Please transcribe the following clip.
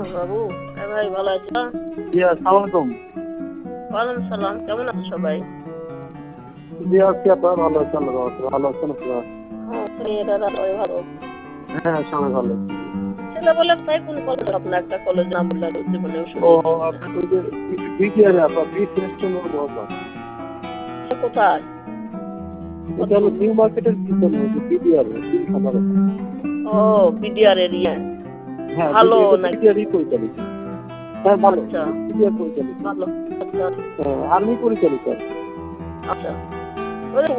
বাবু। ভাই ভালো আছো? জি আসসালামু আলাইকুম। ওয়ালাইকুম সালাম। কেমন আছো সবাই? জি আছি আপা, ভালো আছি, আল্লাহর রহমতে ভালো আছেন আপনারা? হ্যাঁ, মেয়েরা সবাই ভালো। হ্যাঁ সবাই ভালো আছি। সেটা বলেন ভাই, কোন কলেজ আপনার? একটা কলেজের নাম বললে জীবনেও ও শুনি। আপনার ওই যে বিটিআর আপা, বি সেমিস্টার নেবো আপা। সে কোথায়? এটা হলো নিউ মার্কেটের পিছনে ওই যে বিটিআর তিন খামার। ও, বিডিআর এরিয়া। হ্যাঁ ভালো এটা নাকি? বিটিআরই পরিচালিত। হ্যাঁ ভালো, আচ্ছা, বিটিআর পরিচালিত। ভালো। আচ্ছা হ্যাঁ, আর্মি পরিচালিত। আচ্ছা।